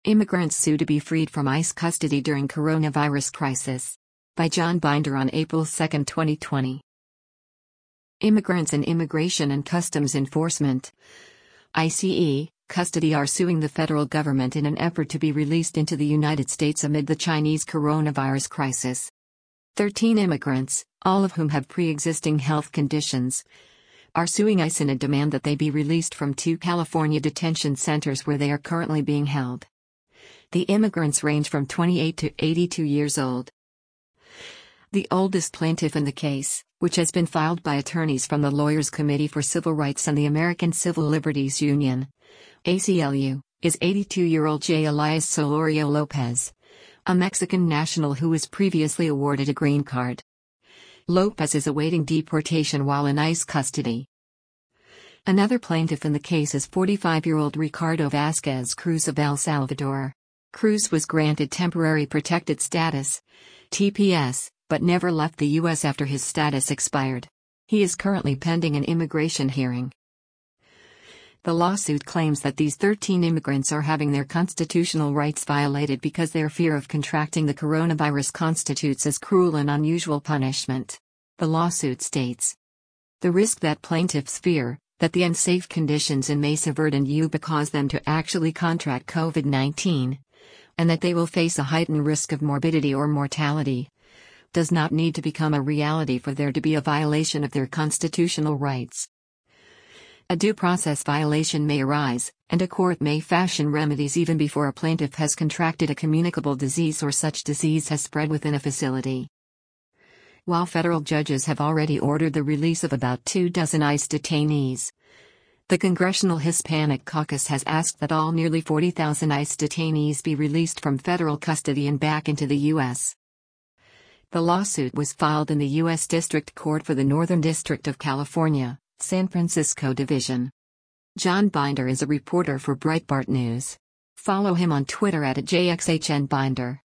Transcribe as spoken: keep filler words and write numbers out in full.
Immigrants sue to be freed from ICE custody during coronavirus crisis. By John Binder on April second, twenty twenty. Immigrants and Immigration and Customs Enforcement (I C E) custody are suing the federal government in an effort to be released into the United States amid the Chinese coronavirus crisis. Thirteen immigrants, all of whom have pre-existing health conditions, are suing ICE in a demand that they be released from two California detention centers where they are currently being held. The immigrants range from twenty-eight to eighty-two years old. The oldest plaintiff in the case, which has been filed by attorneys from the Lawyers Committee for Civil Rights and the American Civil Liberties Union, A C L U, is eighty-two-year-old J. Elias Solorio Lopez, a Mexican national who was previously awarded a green card. Lopez is awaiting deportation while in ICE custody. Another plaintiff in the case is forty-five-year-old Ricardo Vasquez Cruz of El Salvador. Cruz was granted temporary protected status, T P S, but never left the U S after his status expired. He is currently pending an immigration hearing. The lawsuit claims that these thirteen immigrants are having their constitutional rights violated because their fear of contracting the coronavirus constitutes as cruel and unusual punishment. The lawsuit states, "The risk that plaintiffs fear, that the unsafe conditions in Mesa Verde and Yuba cause them to actually contract COVID nineteen, and that they will face a heightened risk of morbidity or mortality, does not need to become a reality for there to be a violation of their constitutional rights. A due process violation may arise, and a court may fashion remedies even before a plaintiff has contracted a communicable disease or such disease has spread within a facility." While federal judges have already ordered the release of about two dozen ICE detainees, the Congressional Hispanic Caucus has asked that all nearly forty thousand ICE detainees be released from federal custody and back into the U S. The lawsuit was filed in the U S District Court for the Northern District of California, San Francisco Division. John Binder is a reporter for Breitbart News. Follow him on Twitter at J X H N Binder.